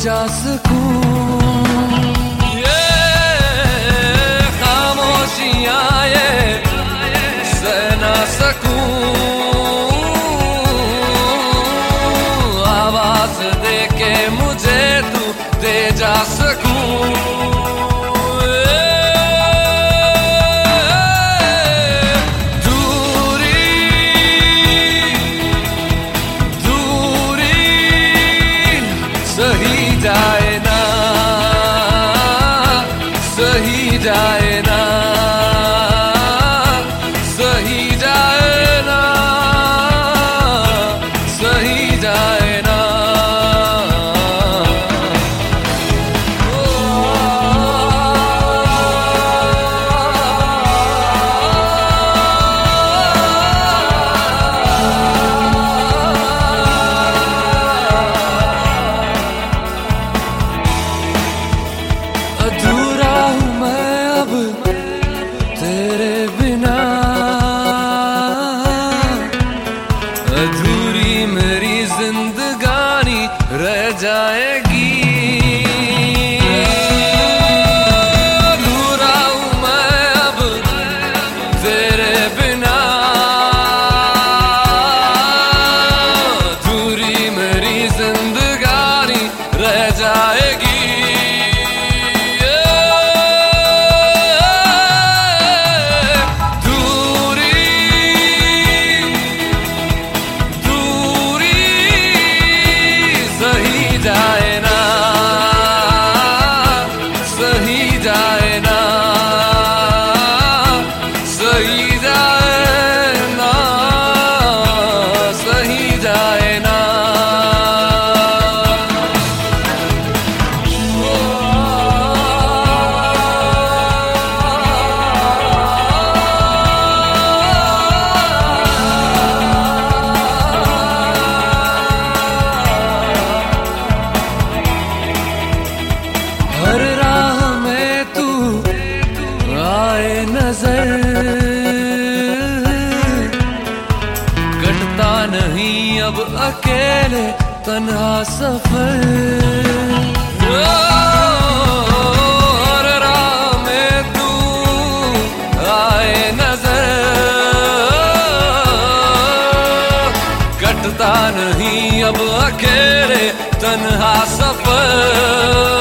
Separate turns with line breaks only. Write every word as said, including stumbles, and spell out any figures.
जा सकूं। ये खामोशियां ये सह ना सकूं, आवाज दे के मुझे तू दे जा सकूं। सही जाए ना, सही जाए ना, सही जाए ना, सही जाए ना। अधूरा हूँ मैं अब तेरे बिना, अधूरी मेरी जिंदगानी रह जाएगी। अधूरा हूँ मैं अब तेरे बिना, अधूरी मेरी जिंदगानी रह जाएगी। सही जाए ना, सही जाए ना, सही जाए ना, सही जाए ना। हर राह में तू आए नजर, कटता नहीं अब अकेले तन्हा सफर। हर राह में तू आए नजर, कटता नहीं अब अकेले तन्हा सफर।